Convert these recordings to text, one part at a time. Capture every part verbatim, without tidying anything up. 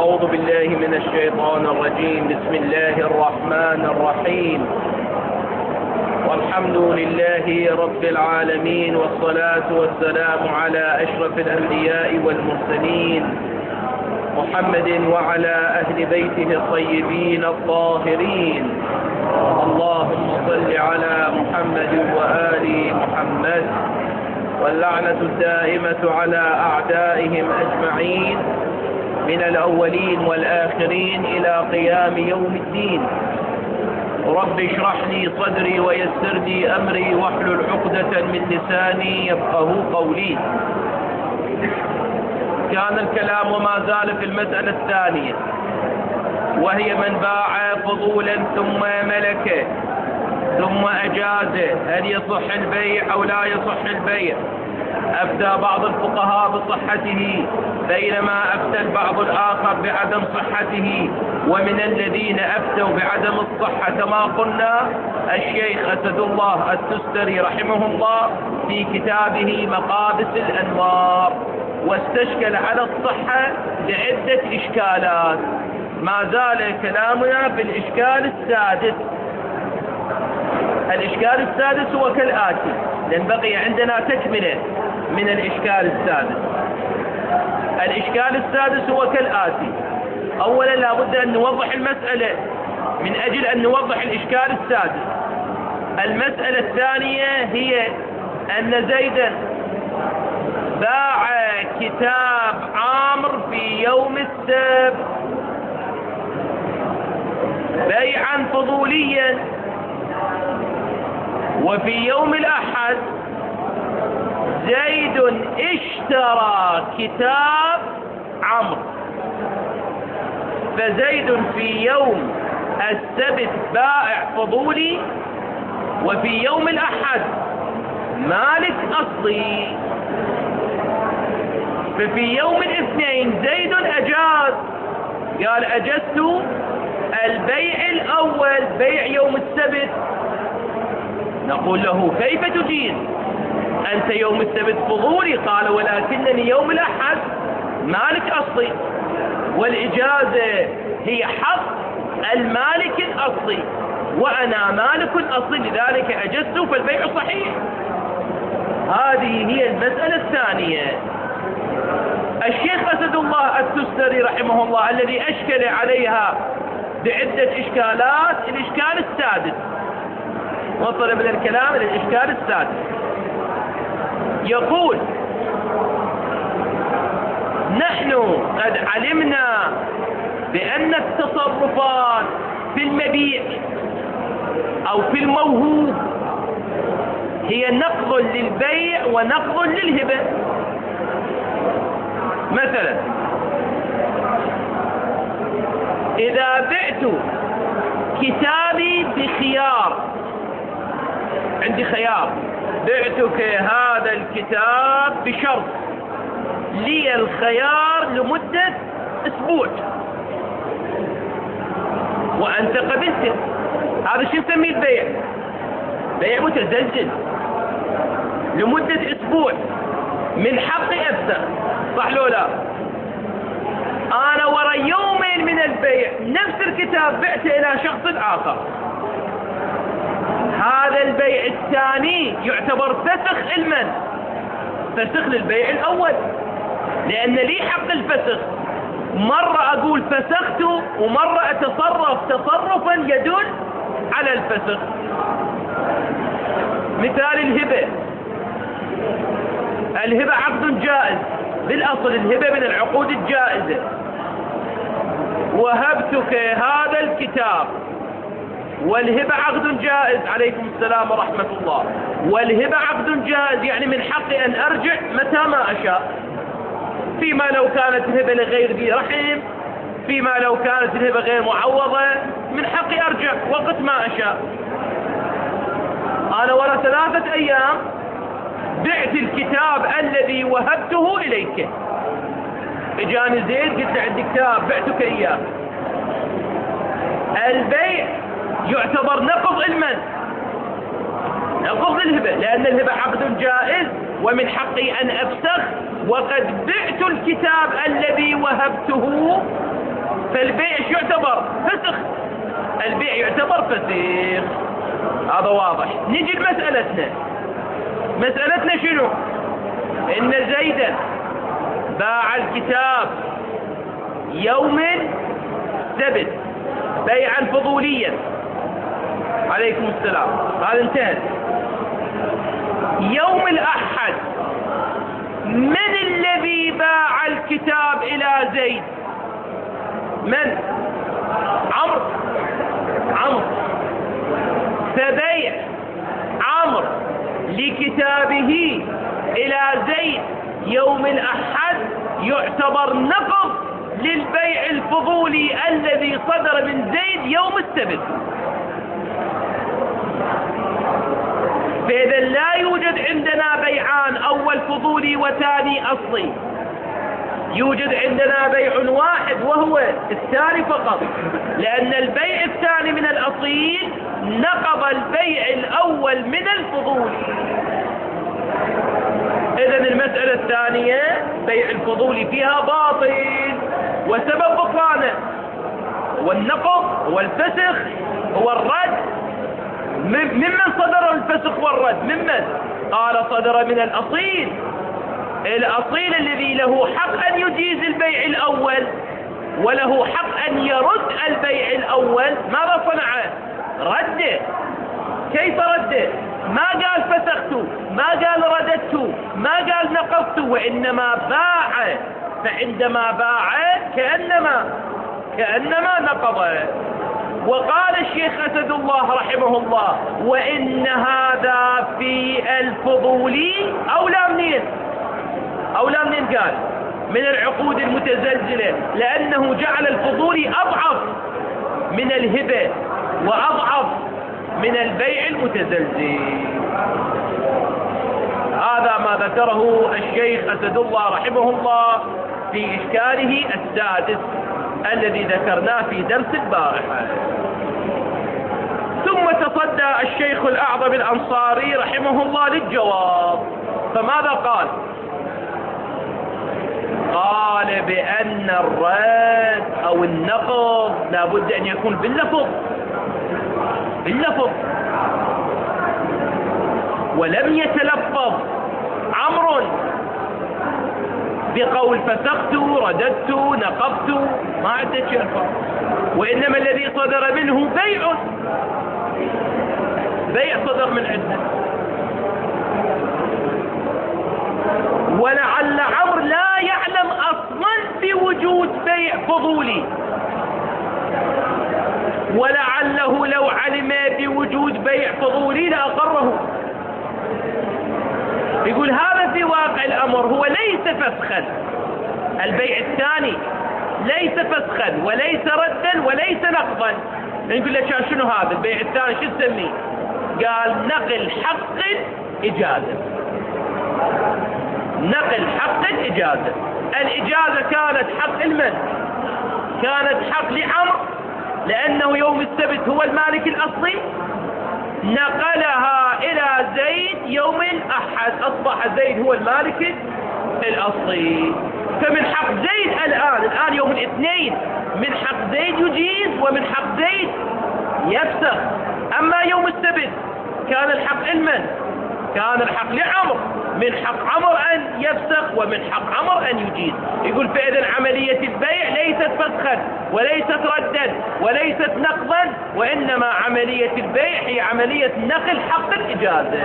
أعوذ بالله من الشيطان الرجيم. بسم الله الرحمن الرحيم، والحمد لله رب العالمين، والصلاة والسلام على أشرف الأنبياء والمرسلين محمد وعلى أهل بيته الطيبين الطاهرين. اللهم صل على محمد وآل محمد، واللعنة الدائمة على أعدائهم أجمعين من الأولين والآخرين إلى قيام يوم الدين. رب اشرح لي صدري ويسر لي أمري واحلل عقدة من لساني يفقه قولي. كان الكلام وما زال في المسألة الثانية، وهي من باع فضولا ثم ملكه ثم أجازه، هل يصح البيع أو لا يصح البيع؟ أفتى بعض الفقهاء بصحته، بينما أفتى البعض الآخر بعدم صحته. ومن الذين أفتوا بعدم الصحة كما قلنا الشيخ أسد الله التستري رحمه الله في كتابه مقابس الأنوار، واستشكل على الصحة لعدة إشكالات. ما زال كلامنا في الإشكال السادس. الإشكال السادس هو كالآتي، لأن بقي عندنا تكملة من الإشكال السادس. الإشكال السادس هو كالآتي: أولا لا بد أن نوضح المسألة من أجل أن نوضح الإشكال السادس. المسألة الثانية هي أن زيدا باع كتاب عامر في يوم السبت بيعا فضوليا، وفي يوم الأحد زيد اشترى كتاب عمرو. فزيد في يوم السبت بائع فضولي، وفي يوم الأحد مالك أصلي. ففي يوم الاثنين زيد أجاز، قال أجزت البيع الأول بيع يوم السبت. نقول له كيف تجيز؟ أنت يوم السبت فضولي. قال ولكنني يوم الأحد مالك أصلي، والإجازة هي حق المالك الأصلي، وأنا مالك أصلي، لذلك أجزت فالبيع صحيح. هذه هي المسألة الثانية. الشيخ أسد الله التستري رحمه الله الذي أشكل عليها بعدة إشكالات الإشكال السادس، وصل من الكلام إلى الإشكال السادس. يقول: نحن قد علمنا بأن التصرفات في المبيع أو في الموهوب هي نقض للبيع ونقض للهبة. مثلا إذا بعت كتابي بخيار، عندي خيار، بعتك هذا الكتاب بشرط لي الخيار لمدة أسبوع، وأنت قبلت. هذا شو نسميه؟ البيع بيع متزلزل لمدة أسبوع، من حقي أفسخ، صح لو لا؟ أنا ورا يومين من البيع نفس الكتاب بعته إلى شخص آخر، هذا البيع الثاني يعتبر فسخ المن، فسخ للبيع الأول، لأن لي حق الفسخ. مرة أقول فسخت، ومرة أتصرف تصرفا يدل على الفسخ. مثال الهبة. الهبة عقد جائز، بالأصل الهبة من العقود الجائزة. وهبتك هذا الكتاب، والهبة عقد جائز، عليكم السلام ورحمة الله. والهبة عقد جائز يعني من حقي أن أرجع متى ما أشاء، فيما لو كانت الهبة لغير ذي رحم، فيما لو كانت الهبة غير معوضة، من حقي أرجع وقت ما أشاء. أنا ورا ثلاثة أيام بعت الكتاب الذي وهبته إليك، إجاني زيد قلت له عندي كتاب بعتك إياه. البيع يعتبر نقض المن، نقض الهبة، لأن الهبة عقد جائز ومن حقي أن أفسخ، وقد بعت الكتاب الذي وهبته فالبيع ايش يعتبر؟ فسخ. البيع يعتبر فسخ. هذا واضح. نجي لمسألتنا. مسألتنا شنو؟ إن زيدا باع الكتاب يوم السبت بيعا فضوليا. عليكم السلام. هذا انتهت. يوم الأحد من الذي باع الكتاب إلى زيد؟ من؟ عمرو. عمرو. فبيع عمرو لكتابه إلى زيد يوم الأحد يعتبر نقض للبيع الفضولي الذي صدر من زيد يوم السبت. فإذا لا يوجد عندنا بيعان، أول فضولي وثاني أصلي، يوجد عندنا بيع واحد وهو الثاني فقط، لأن البيع الثاني من الأصيل نقض البيع الأول من الفضولي. إذن المسألة الثانية بيع الفضولي فيها باطل، وسبب بطلانه والنقض والفسخ هو الرد. ممن صدر الفسخ والرد؟ ممن؟ قال صدر من الأصيل. الأصيل الذي له حق أن يجيز البيع الأول وله حق أن يرد البيع الأول، ماذا صنع؟ رده. كيف رده؟ ما قال فسخت، ما قال رددت، ما قال نقضت، وإنما باع. فعندما باع كأنما كأنما نقض. وقال الشيخ أسد الله رحمه الله: وإن هذا في الفضولي أولى منين؟ أولى منين قال؟ من العقود المتزلزلة، لأنه جعل الفضولي أضعف من الهبة وأضعف من البيع المتزلزل. هذا ما ذكره الشيخ أسد الله رحمه الله في إشكاله السادس الذي ذكرناه في درس البارحة. ثم تصدى الشيخ الأعظم الأنصاري رحمه الله للجواب، فماذا قال؟ قال بأن الرد أو النقض لابد أن يكون باللفظ باللفظ ولم يتلفظ عمرو بقول فسخت رددت نقضت، ما عدت شيء، وإنما الذي صدر منه بيع بيع صدر من عنده. ولعل عمرو لا يعلم أصلا بوجود بيع فضولي، ولعله لو علم بوجود بيع فضولي لأقره. يقول هذا في واقع الأمر هو ليس فسخا، البيع الثاني ليس فسخا وليس ردا وليس نقضا. نقول له شنو هذا البيع الثاني شو تسميه؟ قال نقل حق إجازة. نقل حق الإجازة. الإجازة كانت حق المن؟ كانت حق لعمرو، لأنه يوم السبت هو المالك الأصلي، نقلها إلى زيد يوم الأحد، أصبح زيد هو المالك الأصلي. فمن حق زيد الآن الآن يوم الاثنين من حق زيد يجيز ومن حق زيد يفسخ. أما يوم السبت كان الحق المن؟ كان الحق لعمرو، من حق عمرو أن يفسخ ومن حق عمرو أن يجيز. يقول فإذا عملية البيع ليست فسخا وليست ردا وليست نقضا، وإنما عملية البيع هي عملية نقل حق الإجازة.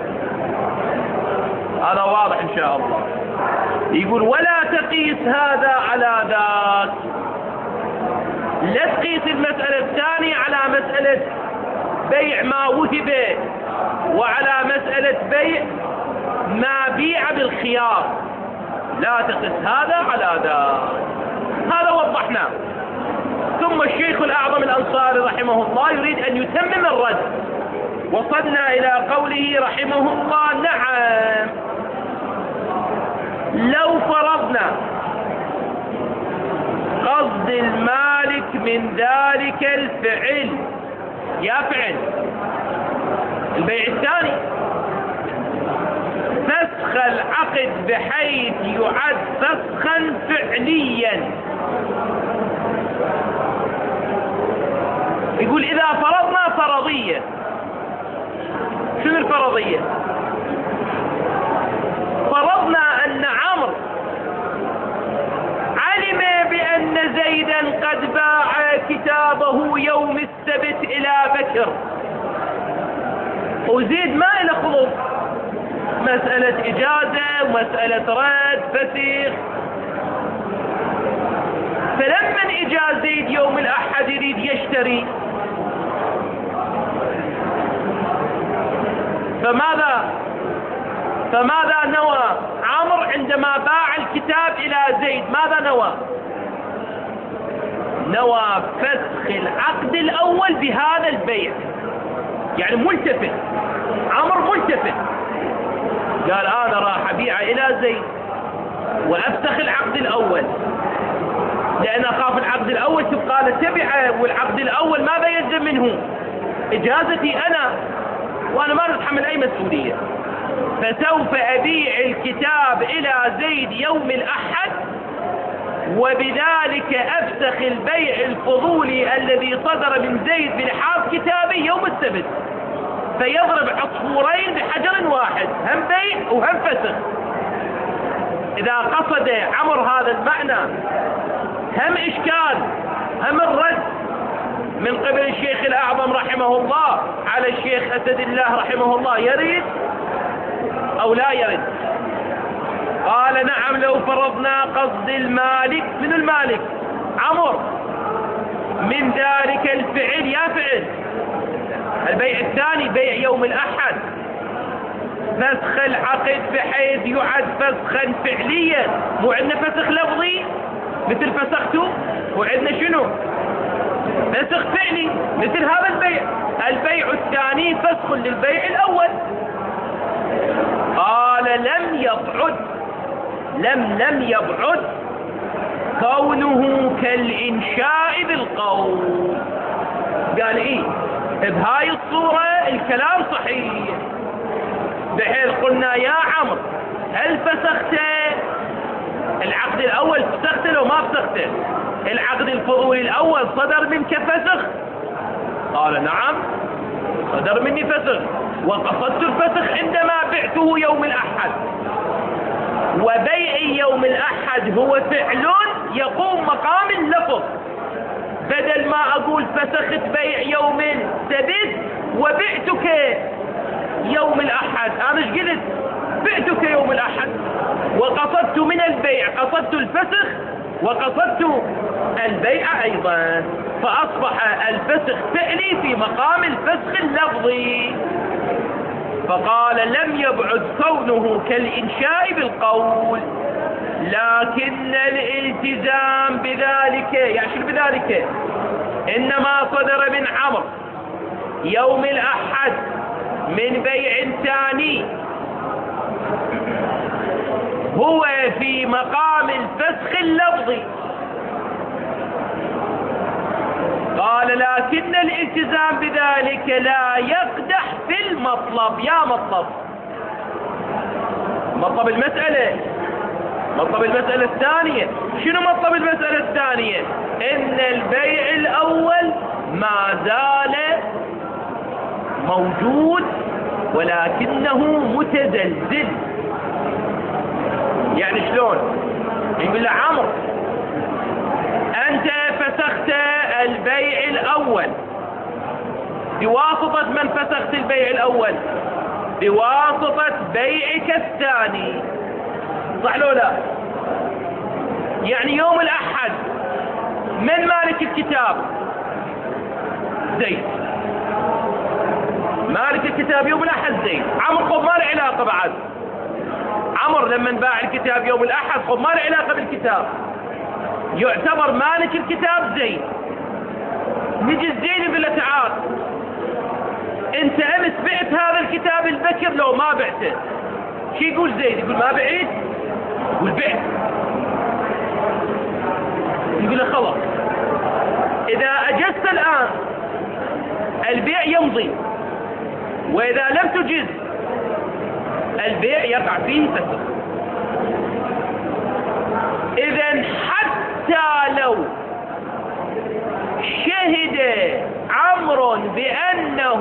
هذا واضح إن شاء الله. يقول ولا تقيس هذا على ذاك، لا تقيس المسألة الثانية على مسألة بيع ما وهب وعلى مسألة بيع ما بيع بالخيار، لا تقس هذا على ذاك. هذا وضحناه. ثم الشيخ الأعظم الأنصاري رحمه الله يريد أن يتمم الرد. وصلنا إلى قوله رحمه الله: نعم لو فرضنا قصد المالك من ذلك الفعل، يا فعل البيع الثاني، فسخ العقد بحيث يعد فسخا فعليا، فرضية. شنو الفرضية؟ فرضنا أن عمرو علم بأن زيدا قد باع كتابه يوم السبت إلى بكر، وزيد ما إلى خلص، مسألة إجازة ومسألة رد فسخ. فلما إجا زيد يوم الأحد يريد يشتري، فماذا فماذا نوى عمرو عندما باع الكتاب إلى زيد؟ ماذا نوى؟ نوى فسخ العقد الأول بهذا البيع، يعني ملتفت. عمرو ملتفت، قال أنا راح أبيع إلى زيد وأفسخ العقد الأول، لأن أخاف العقد الأول تبقى لتبعه، والعقد الأول ماذا يلزم منه؟ إجازتي أنا، وأنا ما أتحمل أي مسؤولية. فسوف أبيع الكتاب إلى زيد يوم الأحد، وبذلك أفسخ البيع الفضولي الذي صدر من زيد بلحاظ كتابي يوم السبت، فيضرب عصفورين بحجر واحد، هم بيع وهم فسخ. إذا قصد عمرو هذا المعنى، هم إشكال هم الرد من قبل الشيخ الأعظم رحمه الله على الشيخ أسد الله رحمه الله، يريد أو لا يرد؟ قال نعم، لو فرضنا قصد المالك. من المالك؟ عمرو. من ذلك الفعل، يا فعل البيع الثاني بيع يوم الأحد، فسخ العقد بحيث يعد فسخا فعليا، مو عندنا فسخ لفظي مثل فسخته، وعندنا شنو؟ فسخ فعلي مثل هذا البيع. البيع الثاني فسخ للبيع الأول. قال لم يبعد لم لم يبعد كونه كالإنشاء بالقول. قال إيه؟ بهاي الصورة الكلام صحيح، بحيث قلنا يا عمرو هل فسخت العقد الأول؟ فسخته لو ما فسخته؟ العقد الفضولي الأول صدر منك فسخ؟ قال نعم صدر مني فسخ، وقصدت الفسخ عندما بعته يوم الأحد. وبيع يوم الأحد هو فعل يقوم مقام اللفظ، بدل ما أقول فسخت بيع يوم السبت وبعتك يوم الأحد، أنا ايش قلت؟ بعتك يوم الأحد، وقصدت من البيع قصدت الفسخ وقصدت البيع أيضا، فأصبح الفسخ فعلي في مقام الفسخ اللفظي. فقال لم يبعد كونه كالإنشاء بالقول، لكن الالتزام بذلك، يعني شنو بذلك؟ إنما صدر من عمرو يوم الأحد من بيع ثاني هو في مقام الفسخ اللفظي. قال لكن الالتزام بذلك لا يقدح في المطلب. يا مطلب مطلب المسألة مطلب المسألة الثانية. شنو مطلب المسألة الثانية؟ إن البيع الأول ما زال موجود ولكنه متزلزل. يعني شلون؟ يقول له عمرو أنت فسخت البيع الأول بواسطة من فسخت البيع الأول؟ بواسطة بيعك الثاني، صح لو لا؟ يعني يوم الأحد من مالك الكتاب؟ زيد. مالك الكتاب يوم الأحد زيد. عمرو خب ما له علاقة بعد. عمرو لما باع الكتاب يوم الأحد خب ما له علاقة بالكتاب، يعتبر مالك الكتاب زيد. نجي زيد يقول له تعال انت امس بعت هذا الكتاب البكر لو ما بعته؟ شو يقول زيد؟ يقول ما بعت؟ يقول بعت. يقول له خلاص اذا اجزت الان البيع يمضي، واذا لم تجز البيع يقع فيه فسخ. اذا حتى لو شهد عمرو بأنه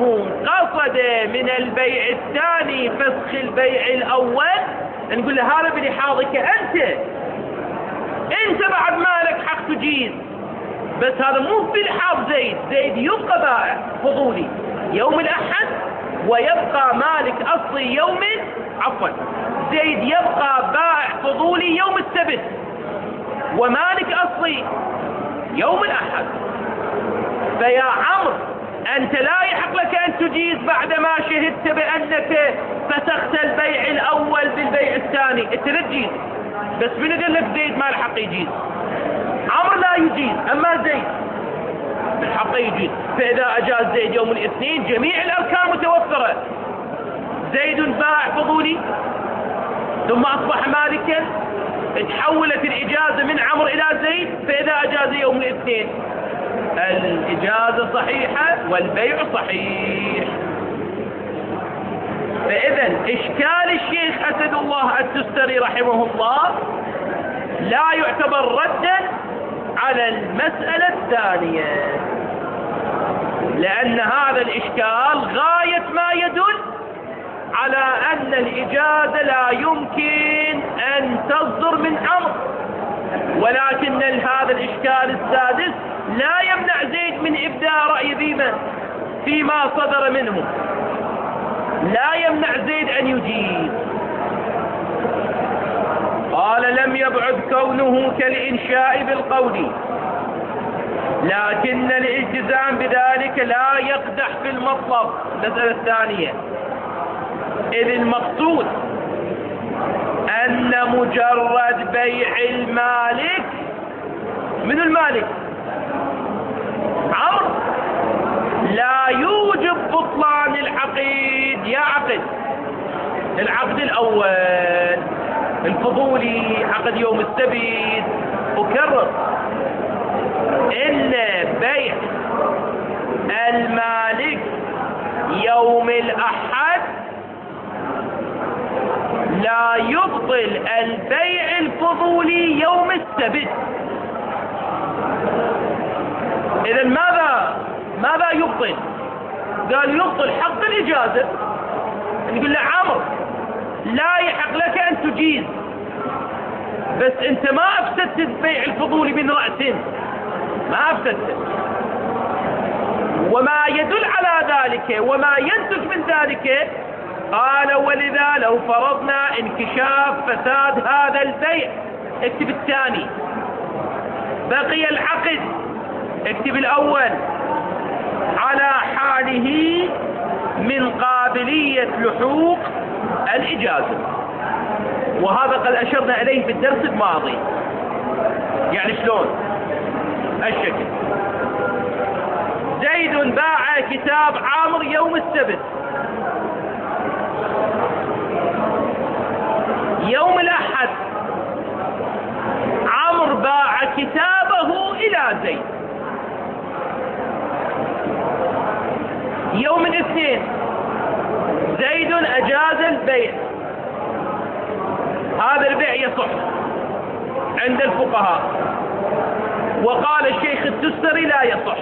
من البيع الثاني فسخ البيع الأول، نقول له هذا بلحاظك أنت، أنت بعد ما لك حق تجيز، بس هذا مو بلحاظ زيد. زيد يبقى بائع فضولي يوم الأحد، ويبقى مالك أصلي يوم عفوا زيد يبقى بائع فضولي يوم السبت، ومالك أصلي يوم الأحد. فيا عمرو أنت لا يحق لك أن تجيز بعدما شهدت بأنك فسخت البيع الأول بالبيع الثاني، أنت لا تجيز. بس من قال لك زيد ما الحق يجيز؟ عمرو لا يجيز، أما زيد الحق يجيز. فإذا أجاز زيد يوم الاثنين جميع الأركان متوفرة، زيد بائع فضولي ثم أصبح مالكا، تحولت الإجازة من عمرو إلى زيد، فإذا أجاز يوم الاثنين الإجازة صحيحة والبيع صحيح. فإذا إشكال الشيخ أسد الله التستري رحمه الله لا يعتبر ردا على المسألة الثانية، لأن هذا الإشكال غاية ما يدل على أن الإجازة لا يمكن أن تصدر من عمرو، ولكن هذا الإشكال السادس لا يمنع زيد من إبداء رأي ذيما فيما صدر منه، لا يمنع زيد أن يجيز. قال لم يبعد كونه كالإنشاء بالقول، لكن الالتزام بذلك لا يقدح في المطلب. المسألة الثانية، إذ المقصود أن مجرد بيع المالك، من المالك عمرو، لا يوجب بطلان العقد. يا عقد العقد الأول الفضولي عقد يوم السبت، أكرر إن بيع المالك يوم الأحد لا يبطل البيع الفضولي يوم السبت. إذا ماذا ماذا يبطل؟ قال يبطل حق الإجازة. نقول له عمرو لا يحق لك أن تجيز، بس أنت ما أفسدت البيع الفضولي من رأس، ما أفسدت. وما يدل على ذلك وما ينتج من ذلك، قال ولذا لو فرضنا انكشاف فساد هذا البيع، اكتب الثاني، بقي العقد اكتب الأول على حاله من قابلية لحوق الإجازة. وهذا قد أشرنا إليه في الدرس الماضي. يعني شلون الشكل؟ زيد باع كتاب عامر يوم السبت، يوم الأحد عمرو باع كتابه إلى زيد، يوم الاثنين زيد أجاز البيع، هذا البيع يصح عند الفقهاء، وقال الشيخ التستري لا يصح.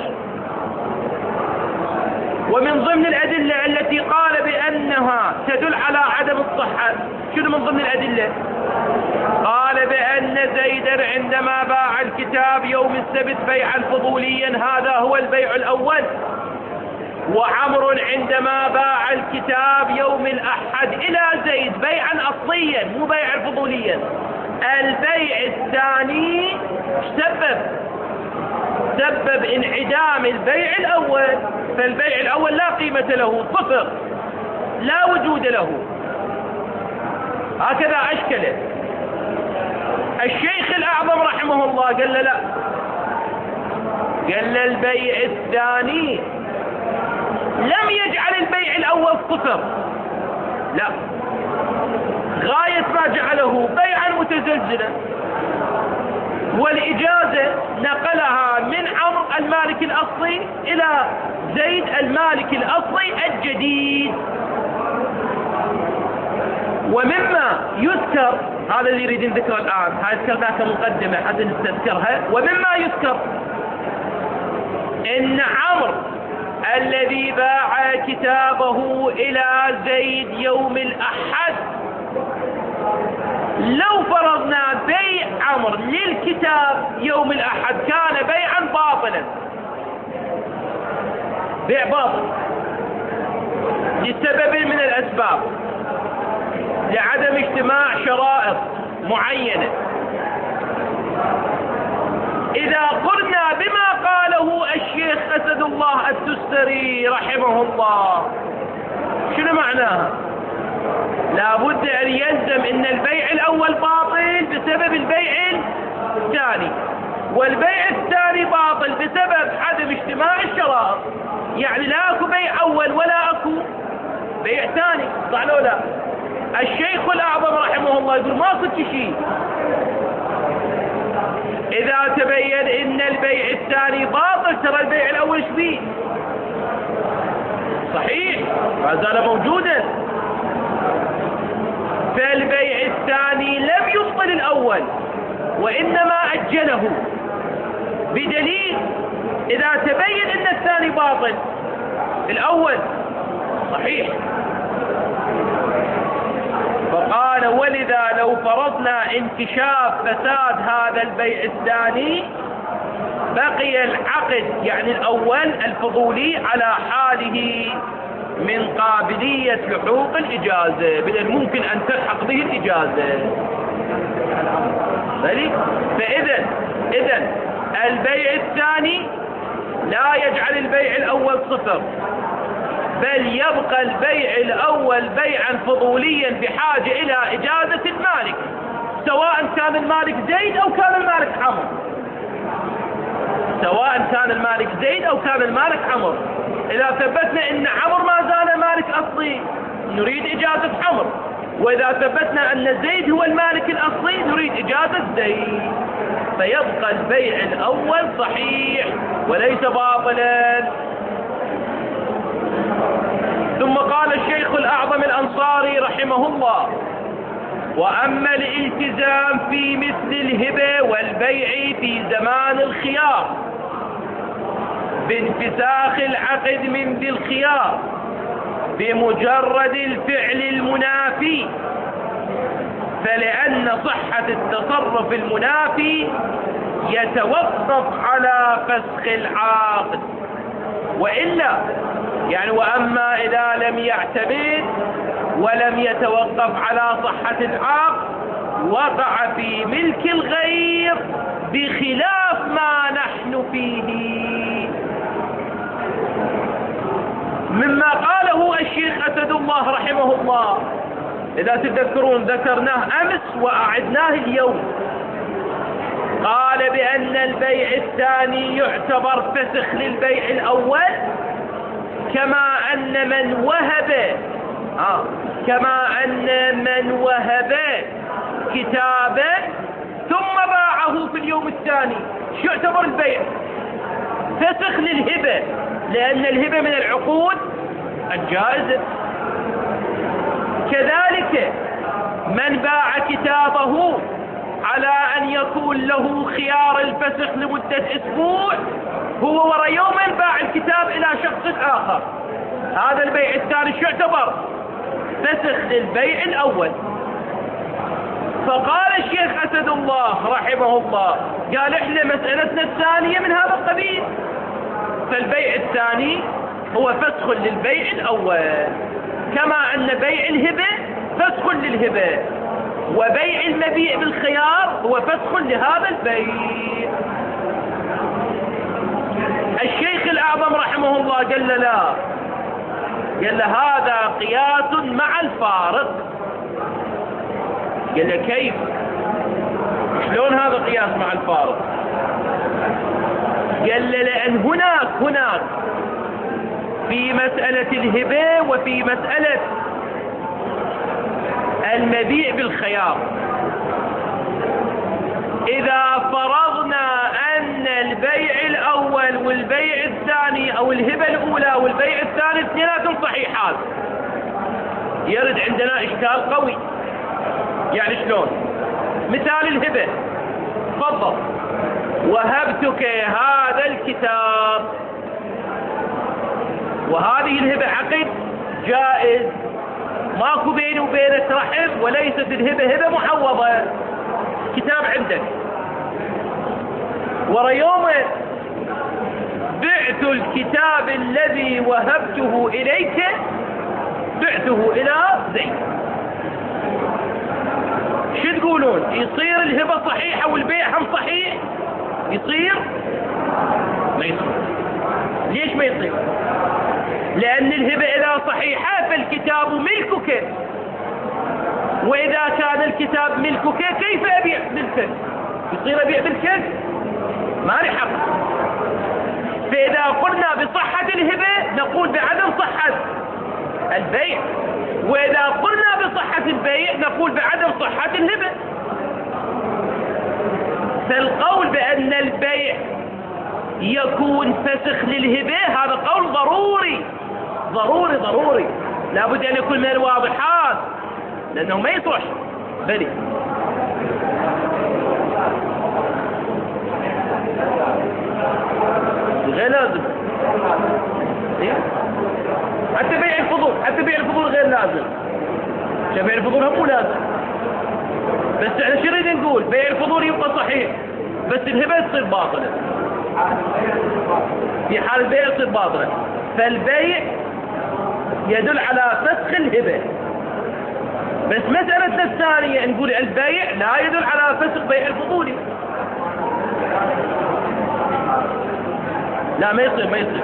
ومن ضمن الأدلة التي قال بأنها تدل على عدم الصحة، شنو من ضمن الأدلة؟ قال بأن زيدا عندما باع الكتاب يوم السبت بيعا فضوليا هذا هو البيع الأول، وعمر عندما باع الكتاب يوم الأحد إلى زيد بيعا أصليا مو بيعا فضوليا، البيع الثاني سبب سبب انعدام البيع الأول، فالبيع الأول لا قيمة له، صفر، لا وجود له. هكذا أشكله الشيخ الأعظم رحمه الله، قال له لا، قال له البيع الثاني لم يجعل البيع الأول صفر، لا، غاية ما جعله بيعا متزلزلا، والإجازة نقلها من عمرو المالك الأصلي إلى زيد المالك الأصلي الجديد. ومما يذكر، هذا اللي يريد نذكره الآن، هاي ذكرناها كمقدمة حتى نستذكرها. ومما يذكر إن عمرو الذي باع كتابه إلى زيد يوم الأحد، لو فرضنا بيع عمرو للكتاب يوم الأحد كان بيعا باطلا، بيع باطل لسبب من الأسباب، لعدم اجتماع شرائط معينة. إذا قلنا بما قاله الشيخ أسد الله التستري رحمه الله، شنو معناها؟ لابد أن يلزم أن البيع الأول باطل بسبب البيع الثاني، والبيع الثاني باطل بسبب عدم اجتماع الشرائط. يعني لا أكو بيع أول ولا أكو بيع ثاني، صح لو لا؟ الشيخ الأعظم رحمه الله يقول ما كنت شيء إذا تبين إن البيع الثاني باطل، ترى البيع الأول شبيه صحيح ما زال موجودا، فالبيع الثاني لم يبطل الأول وإنما أجله، بدليل إذا تبين إن الثاني باطل الأول صحيح. فقال ولذا لو فرضنا انكشاف فساد هذا البيع الثاني بقي العقد يعني الأول الفضولي على حاله من قابلية لحوق الإجازة، بل ممكن أن تلحق به الإجازة. فإذا إذا البيع الثاني لا يجعل البيع الأول صفر، بل يبقى البيع الأول بيعا فضوليا بحاجة إلى إجازة المالك، سواء كان المالك زيد أو كان المالك عمرو، سواء كان المالك زيد أو كان المالك عمرو. إذا ثبتنا أن عمرو ما زال مالك أصلي نريد إجازة عمرو، وإذا ثبتنا أن زيد هو المالك الأصلي نريد إجازة زيد، فيبقى البيع الأول صحيح وليس باطلا. ثم قال الشيخ الأعظم الأنصاري رحمه الله: وأما الالتزام في مثل الهبة والبيع في زمان الخيار بانفساخ العقد من ذي الخيار بمجرد الفعل المنافي، فلأن صحة التصرف المنافي يتوقف على فسخ العقد، وإلا يعني وأما إذا لم يعتمد ولم يتوقف على صحة العقد وقع في ملك الغير بخلاف ما نحن فيه، مما قاله الشيخ أسد الله رحمه الله. إذا تذكرون ذكرناه أمس وأعدناه اليوم. قال بأن البيع الثاني يعتبر فسخ للبيع الأول، كما أن من وهب آه كما أن من وهب كتابا ثم باعه في اليوم الثاني شو يعتبر البيع؟ فسخ للهبة، لأن الهبة من العقود الجائزة. كذلك من باع كتابه على أن يكون له خيار الفسخ لمدة أسبوع، هو ورا يوما باع الكتاب إلى شخص آخر، هذا البيع الثاني شو يعتبر؟ فسخ للبيع الأول. فقال الشيخ أسد الله رحمه الله قال إحنا مسألتنا الثانية من هذا القبيل، فالبيع الثاني هو فسخ للبيع الأول، كما أن بيع الهبة فسخ للهبة، وبيع المبيع بالخيار هو فسخ لهذا البيع. الشيخ الأعظم رحمه الله قال لا، قال له هذا قياس مع الفارق. قال له كيف؟ شلون هذا قياس مع الفارق؟ قال له لأن هناك هناك في مسألة الهبة وفي مسألة المبيع بالخيار، إذا فرضنا أن البيع الأول والبيع الثاني أو الهبة الأولى والبيع الثاني اثنيناتهم صحيحات، يرد عندنا إشكال قوي. يعني شلون؟ مثال الهبة، تفضل وهبتك هذا الكتاب، وهذه الهبة عقد جائز، ماكو بيني وبينك رحم، وليست الهبة هبة محوضة. كتاب عندك ورا يوم بعت الكتاب الذي وهبته إليك بعته إلى زيد، شو تقولون؟ يصير الهبة صحيحة والبيع هم صحيح؟ يصير؟ ما يصير. ليش ما يصير؟ لأن الهبة إذا صحيحة فالكتاب ملكك، وإذا كان الكتاب ملكك كيف أبيع ملكك؟ يصير أبيع ملكك؟ ما لي حق. فإذا قلنا بصحة الهبة نقول بعدم صحة البيع، وإذا قلنا بصحة البيع نقول بعدم صحة الهبة. فالقول بأن البيع يكون فسخ للهبة هذا قول ضروري ضروري ضروري، لابد أن يكون من الواضحات، لأنه ما يصح. بلي غير لازم، إيه؟ حتى بيع الفضول، حتى بيع الفضول غير لازم. شو بيع الفضول هم مو لازم، بس احنا شو نريد نقول؟ بيع الفضول يبقى صحيح بس الهبة تصير باطلة. في حال البيع تصير باطلة، فالبيع يدل على فسخ الهبة. بس مسألة الثانية نقول البيع لا يدل على فسخ بيع الفضولي. لا ما يصير ما يصير.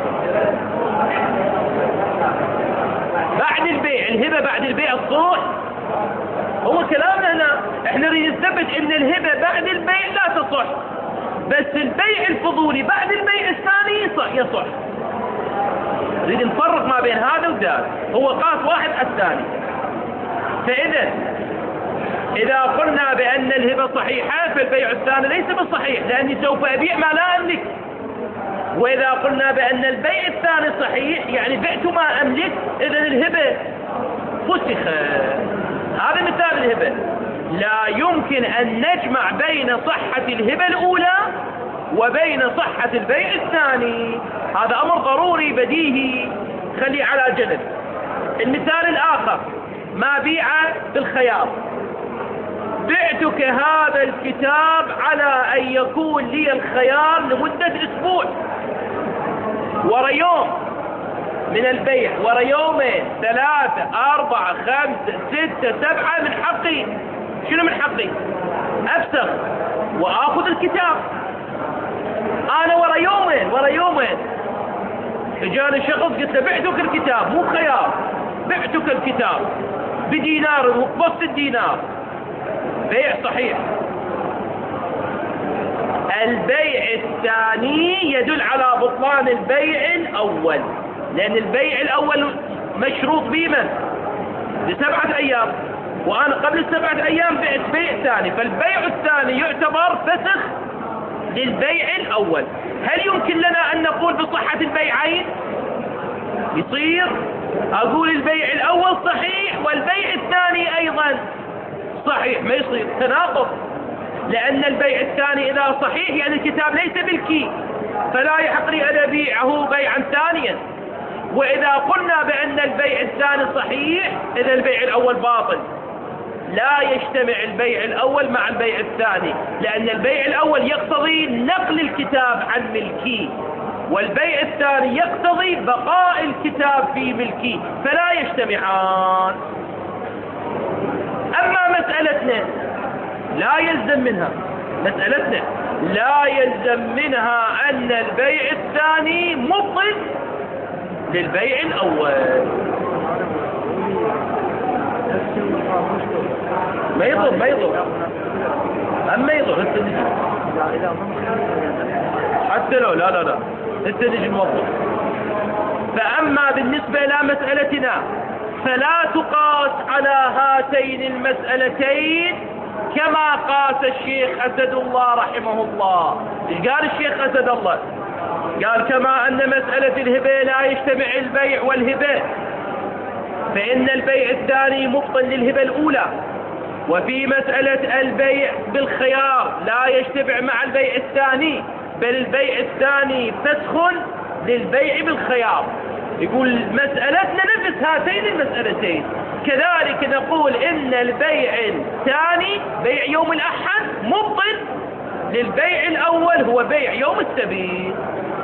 بعد البيع الهبة بعد البيع الصح، هو كلامنا هنا احنا نريد نثبت ان الهبة بعد البيع لا تصح، بس البيع الفضولي بعد البيع الثاني يصح يصح. نريد نفرق ما بين هذا وذاك، هو قاس واحد الثاني. فإذا إذا قلنا بأن الهبة صحيحة فالبيع الثاني ليس بالصحيح، لأني سوف أبيع ما لا أملك. وإذا قلنا بأن البيع الثاني صحيح يعني بعت ما أملك، إذا الهبة فسخ. هذا مثال الهبة. لا يمكن أن نجمع بين صحة الهبة الأولى وبين صحة البيع الثاني، هذا أمر ضروري بديهي، خليه على جنب. المثال الآخر ما بيع بالخيار، بعتك هذا الكتاب على أن يكون لي الخيار لمدة أسبوع، ورا يوم من البيع، ورا يومين ثلاثة أربعة خمسة ستة سبعة من حقي. شنو من حقي؟ أفسخ وآخذ الكتاب. أنا ورا يومين ورا يومين جاني شخص قلت له بعتك الكتاب مو خيار، بعتك الكتاب بدينار وقبضت الدينار، بيع صحيح. البيع الثاني يدل على بطلان البيع الأول، لأن البيع الأول مشروط بمن؟ لسبعة أيام، وأنا قبل السبعة أيام بعت بيع ثاني، فالبيع الثاني يعتبر فسخ للبيع الأول. هل يمكن لنا أن نقول بصحة البيعين؟ يصير أقول البيع الأول صحيح والبيع الثاني أيضا صحيح، ما يصير تناقض، لأن البيع الثاني إذا صحيح يعني الكتاب ليس ملكي، فلا يحق لي أن أبيعه بيعا ثانيا. وإذا قلنا بأن البيع الثاني صحيح إذا البيع الأول باطل. لا يجتمع البيع الأول مع البيع الثاني، لأن البيع الأول يقتضي نقل الكتاب عن ملكي، والبيع الثاني يقتضي بقاء الكتاب في ملكي، فلا يجتمعان. أما مسألتنا لا يلزم منها مسألتنا لا يلزم منها أن البيع الثاني مبطل للبيع الأول. ما يضر ما يضر أما يضر حتى لو لا لا لا انت نجي موضح. فأما بالنسبة إلى مسألتنا فلا تقاس على هاتين المسألتين كما قاس الشيخ أسد الله رحمه الله. ايش قال الشيخ أسد الله؟ قال كما أن مسألة الهبة لا يجتمع البيع والهبة، فإن البيع الثاني مبطل للهبة الأولى، وفي مسألة البيع بالخيار لا يجتمع مع البيع الثاني، بل البيع الثاني فسخ للبيع بالخيار. يقول مسألتنا نفس هاتين المسألتين. كذلك نقول إن البيع الثاني بيع يوم الأحد مبطل للبيع الأول هو بيع يوم السبت.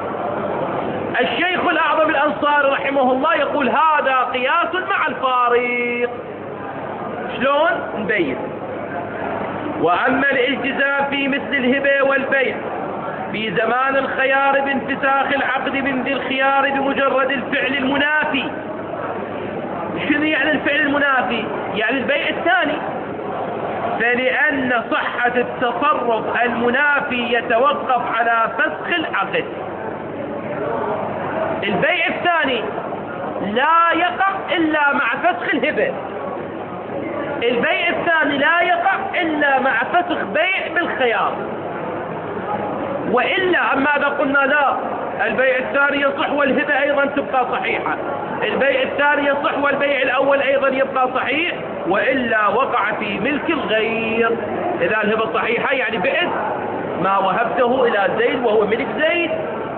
الشيخ الأعظم الأنصاري رحمه الله يقول هذا قياس مع الفارق. شلون نبين؟ وأما الالتزام في مثل الهبة والبيع في زمان الخيار بانفساخ العقد من ذي الخيار بمجرد الفعل المنافي. شنو يعني الفعل المنافي؟ يعني البيع الثاني. فلأن صحة التصرف المنافي يتوقف على فسخ العقد. البيع الثاني لا يقع إلا مع فسخ الهبة. البيع الثاني لا يقع إلا مع فسخ بيع بالخيار. وإلا أما إذا قلنا لا البيع الثاني يصح والهبة أيضا تبقى صحيحة، البيع الثاني يصح والبيع الأول أيضا يبقى صحيح، وإلا وقع في ملك الغير. إذا الهبة صحيحة يعني بعد ما وهبته إلى زيد وهو ملك زيد.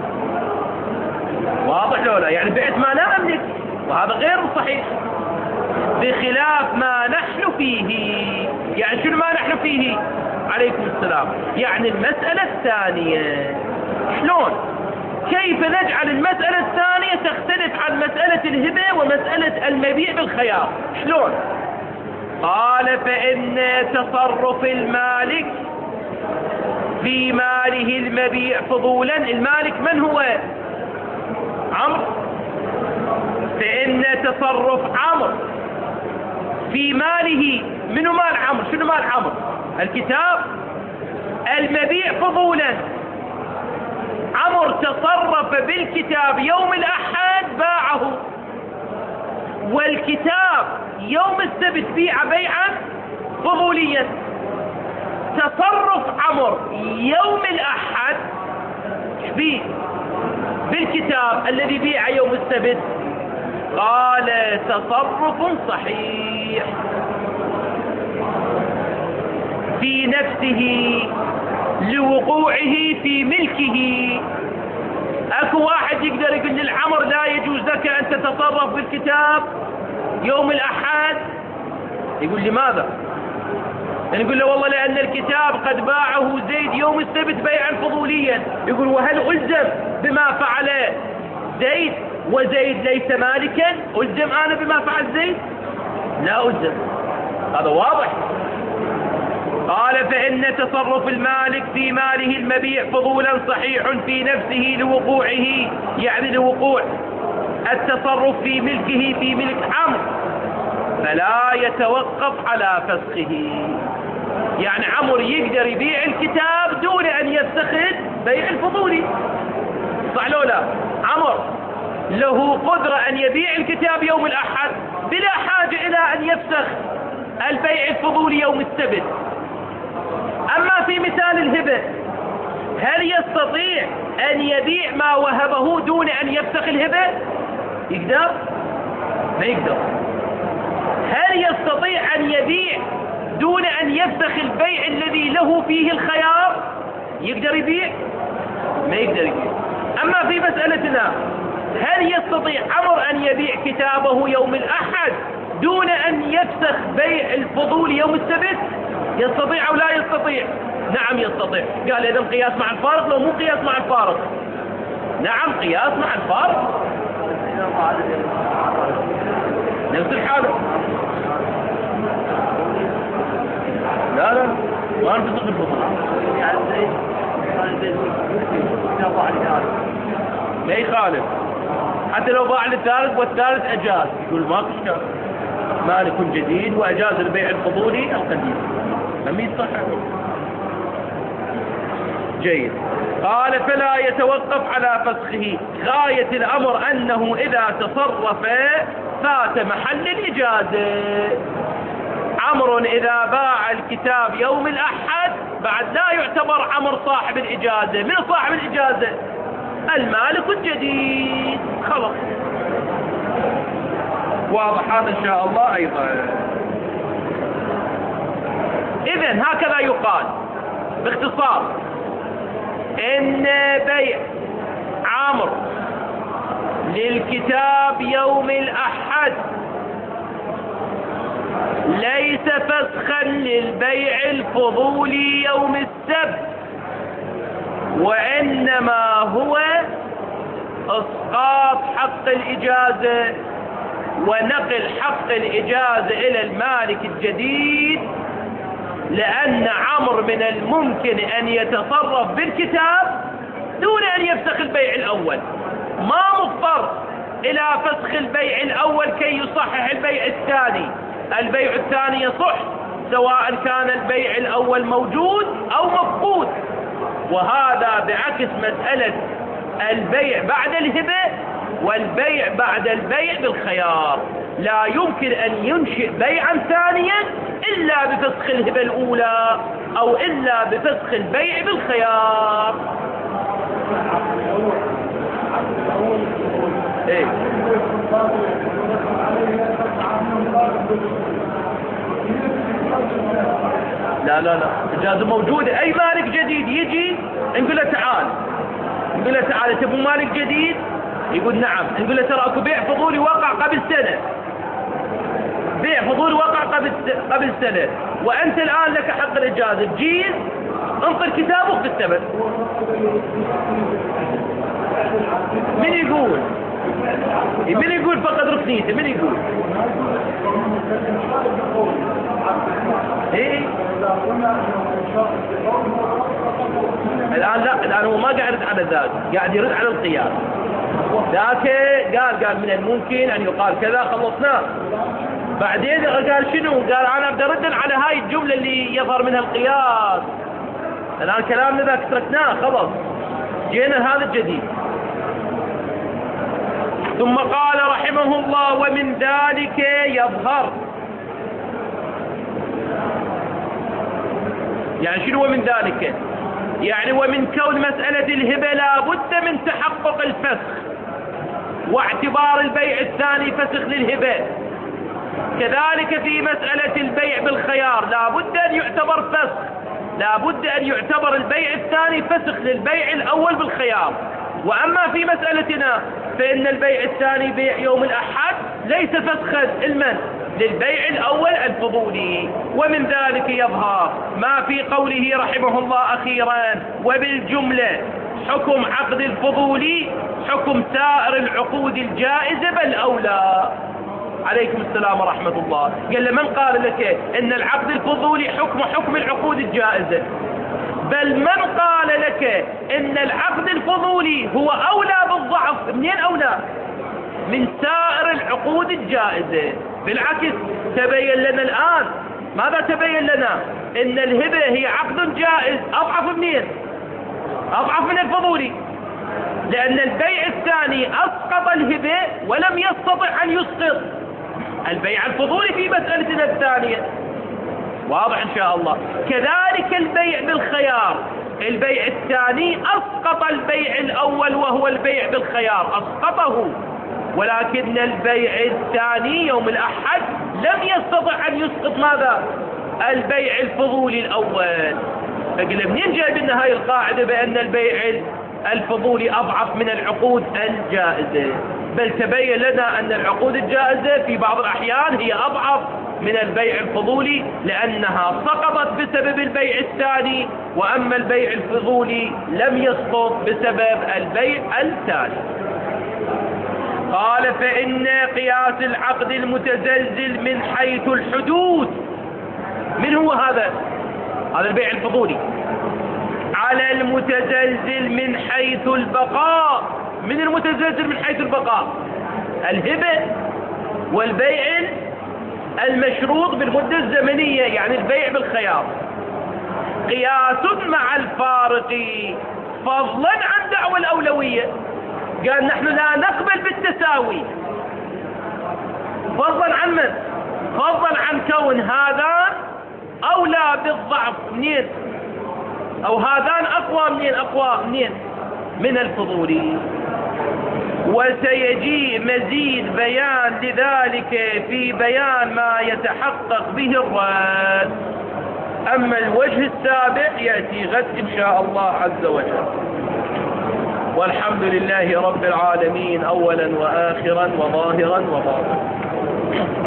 واضح لو لا؟ يعني بعت ما لا أملك، وهذا غير صحيح بخلاف ما نحن فيه. يعني شنو ما نحن فيه؟ عليكم السلام. يعني المسألة الثانية شلون؟ كيف نجعل المسألة الثانية تختلف عن مسألة الهبة ومسألة المبيع بالخيار؟ شلون؟ قال فإن تصرف المالك في ماله المبيع فضولا. المالك من هو؟ عمرو. فإن تصرف عمرو في ماله، منو مال عمرو؟ شنو مال عمرو؟ الكتاب. المبيع فضولا. عمرو تصرف بالكتاب يوم الأحد باعه، والكتاب يوم السبت بيع بيعا فضوليا. تصرف عمرو يوم الأحد بيه بالكتاب الذي بيع يوم السبت، قال تصرف صحيح في نفسه لوقوعه في ملكه. اكو واحد يقدر يقول للعمر لا يجوز لك ان تتصرف بالكتاب يوم الأحد؟ يقول لماذا؟ يعني يقول له والله لأن الكتاب قد باعه زيد يوم السبت بيعا فضوليا. يقول وهل ألزم بما فعل زيد وزيد ليس مالكا؟ ألزم أنا بما فعل زيد؟ لا ألزم. هذا واضح. قال فإن تصرف المالك في ماله المبيع فضولا صحيح في نفسه لوقوعه، يعني لوقوع التصرف في ملكه في ملك عمرو، فلا يتوقف على فسخه. يعني عمرو يقدر يبيع الكتاب دون أن يفتخذ بيع الفضولي، صح لو لا؟ عمرو له قدرة أن يبيع الكتاب يوم الأحد بلا حاجة إلى أن يفسخ البيع الفضولي يوم السبت. أما في مثال الهبة، هل يستطيع أن يبيع ما وهبه دون أن يفسخ الهبة؟ يقدر؟ ما يقدر. هل يستطيع أن يبيع دون أن يفسخ البيع الذي له فيه الخيار؟ يقدر يبيع؟ ما يقدر يبيع. أما في مسألتنا، هل يستطيع عمرو أن يبيع كتابه يوم الأحد دون أن يفسخ بيع الفضول يوم السبت؟ يستطيع أو لا يستطيع؟ نعم يستطيع. قال إذا قياس مع الفارق لو مو قياس مع الفارق؟ نعم قياس مع الفارق، نفس الحالة. لا لا ما نفسخ الفضول، ما يخالف حتى لو باع للثالث والثالث أجاز، يقول ما كشف مالك جديد وأجاز البيع الفضولي القديم، لم يصح. جيد. قال فلا يتوقف على فسخه. غاية الأمر أنه إذا تصرف فات محل الإجازة. عمرو إذا باع الكتاب يوم الأحد بعد لا يعتبر عمرو صاحب الإجازة. من صاحب الإجازة؟ المالك الجديد. خلاص واضح هذا إن شاء الله أيضا. إذن هكذا يقال باختصار إن بيع عمرو للكتاب يوم الأحد ليس فسخا للبيع الفضولي يوم السبت، وإنما هو إسقاط حق الإجازة ونقل حق الإجازة إلى المالك الجديد، لأن عمرو من الممكن أن يتصرف بالكتاب دون أن يفسخ البيع الأول، ما مضطر إلى فسخ البيع الأول كي يصحح البيع الثاني. البيع الثاني يصح سواء كان البيع الأول موجود أو مفقود، وهذا بعكس مسألة البيع بعد الهبة والبيع بعد البيع بالخيار. لا يمكن أن ينشئ بيعا ثانيا إلا بفسخ الهبة الأولى أو إلا بفسخ البيع بالخيار. إيه؟ لا لا لا، إجازة موجودة. أي مالك جديد يجي نقول له تعال، نقول له تعال تبو مالك جديد، يقول نعم، نقول له ترى اكو بيع فضولي وقع قبل سنة، بيع فضولي وقع قبل قبل سنة، وأنت الآن لك حق الإجازة، تجيز انطر كتابك في الثمن. من يقول؟ من يقول فقد ركنيته؟ من يقول؟ ايه الآن لا، الآن هو ما قاعد يرد على ذلك، قاعد يرد على القياس. ذاك قال قال من الممكن أن يقال كذا، خلصناه. بعدين قال شنو؟ قال أنا بدي أرد على هاي الجملة اللي يظهر منها القياس. الآن كلامنا ذاك تركناه خلص، جينا هذا الجديد. ثم قال رحمه الله: ومن ذلك يظهر. يعني شنو ومن ذلك؟ يعني ومن كون مسألة الهبة لا بد من تحقق الفسخ واعتبار البيع الثاني فسخ للهبة. كذلك في مسألة البيع بالخيار لا بد أن يعتبر فسخ، لا بد أن يعتبر البيع الثاني فسخ للبيع الأول بالخيار. وأما في مسألتنا فإن البيع الثاني بيع يوم الأحد ليس فسخا المن للبيع الأول الفضولي. ومن ذلك يظهر ما في قوله رحمه الله أخيرا: وبالجملة حكم عقد الفضولي حكم سائر العقود الجائزة بل أولى. عليكم السلام ورحمة الله. قال من قال لك إن العقد الفضولي حكم حكم العقود الجائزة؟ بل من قال لك إن العقد الفضولي هو أولى بالضعف؟ منين أولى؟ من سائر العقود الجائزة. بالعكس تبين لنا الآن، ماذا تبين لنا؟ إن الهبة هي عقد جائز أضعف منين؟ أضعف من الفضولي، لأن البيع الثاني أسقط الهبة ولم يستطع أن يسقط البيع الفضولي في مسألتنا الثانية. واضح إن شاء الله. كذلك البيع بالخيار، البيع الثاني أسقط البيع الأول وهو البيع بالخيار، أسقطه، ولكن البيع الثاني يوم الأحد لم يستطع أن يسقط ماذا؟ البيع الفضولي الأول. فقل منين جايب لنا هاي القاعدة بأن البيع الفضولي أضعف من العقود الجائزة؟ بل تبين لنا أن العقود الجائزة في بعض الأحيان هي أضعف من البيع الفضولي لأنها سقطت بسبب البيع الثاني، وأما البيع الفضولي لم يسقط بسبب البيع الثاني. قال: فإن قياس العقد المتزلزل من حيث الحدود. من هو هذا؟ هذا البيع الفضولي. على المتزلزل من حيث البقاء. من المتزلزل من حيث البقاء؟ الهبة والبيع المشروط بالمدة الزمنية، يعني البيع بالخيار. قياس مع الفارق فضلا عن دعوى الأولوية. قال نحن لا نقبل بالتساوي، فضلا عن من؟ فضلا عن كون هذان أولى بالضعف منين؟ أو هذان أقوى منين؟ أقوى منين؟ من الفضولي. وسيجيء مزيد بيان لذلك في بيان ما يتحقق به الرد. أما الوجه السابع يأتي غد إن شاء الله عز وجل. والحمد لله رب العالمين أولا وآخرا وظاهرا وباطنا.